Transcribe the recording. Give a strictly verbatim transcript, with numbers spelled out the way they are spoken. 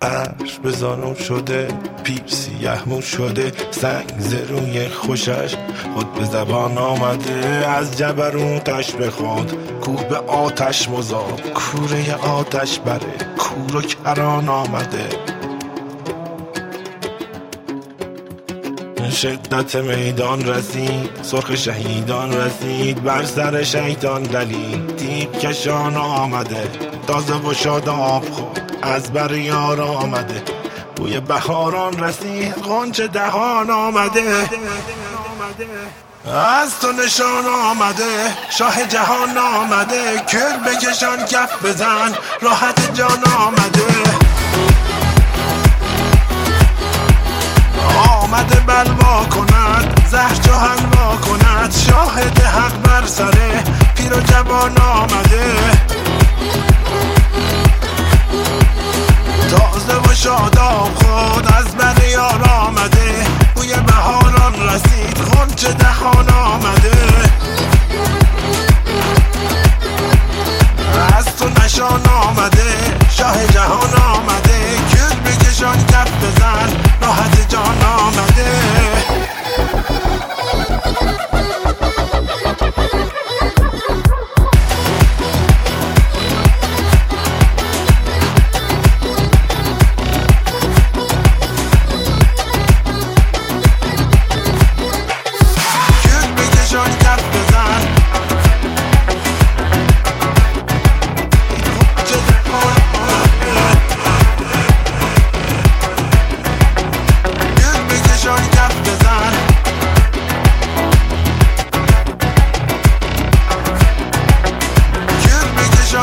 عرش به زانو شده، پیش سیه مو شده، سنگ زروی خوشش خود به زبان آمده. از جبروتش به خود کوه به آتش مذاب، کوره آتش بره کور و کران آمده. شدت میدان رسید، سرخ شهیدان رسید، بر سر شیطان دلیل تیغ کشان آمده. تازه و شاداب خود از بر یار آمده، بوی بهاران رسید غنچه دهان آمده. از تو نشان آمده، شاه جهان آمده، کل بکشان کف بزن راحت جان آمده. آمده بلوا کند، زهر چو حلوا کند، شاهد حق بر سره پیر و جوان آمده. تازه و شاداب خود از بر یار آمده، بوی بهاران رسید غنچه دهان آمده.